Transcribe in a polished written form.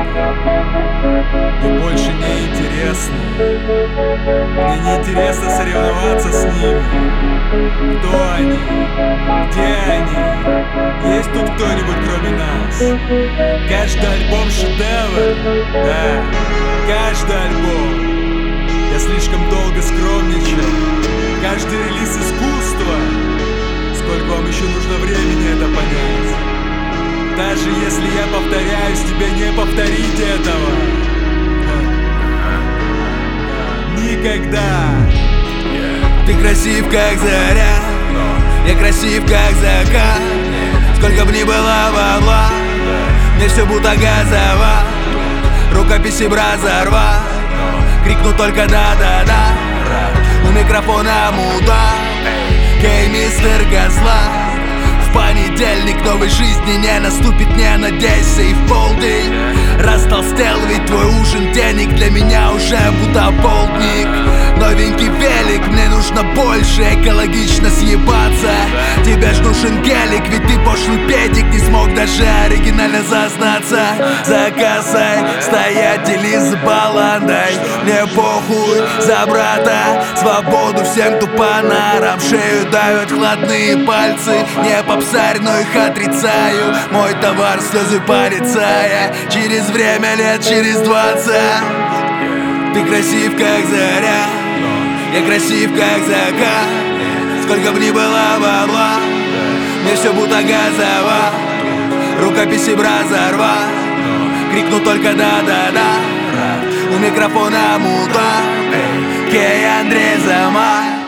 Мне больше не интересно. Мне не интересно соревноваться с ними. Кто они? Где они? Есть тут кто-нибудь кроме нас? Каждый альбом шедевр. Да, каждый альбом. Я слишком долго скромничал. Каждый релиз искусства. Сколько вам еще нужно времени это понять? Даже если я повторяюсь, тебе не повторить этого. Никогда. Ты красив, как заря, я красив, как закат. Сколько б ни было бабла, мне все будто газово. Рукописи разорвать, крикну только да-да-да. У микрофона муда, кей, мистер Газла. В понедельник новой жизни не наступит, не надейся. И в полдень растолстел, ведь твой ужин денег для меня уже будто полдник. Новенький велик, мне нужно больше, экологично съебаться. Тебе ж нужен гелик, ведь ты пошлый педик, не смог даже оригинально зазнаться. За кассой стоять дели с баландой. Мне похуй за брата, свободу всем тупо нарам. Шею давят хладные пальцы, не попсарь, но их отрицаю. Мой товар слезы порицая, через время лет, через 20. Ты красив, как заря, я красив, как закат. Сколько б ни было бабла, мне все будто газово. Рукописи разорвать, крикну только да-да-да. У микрофона муда, кей, Андрей Замай.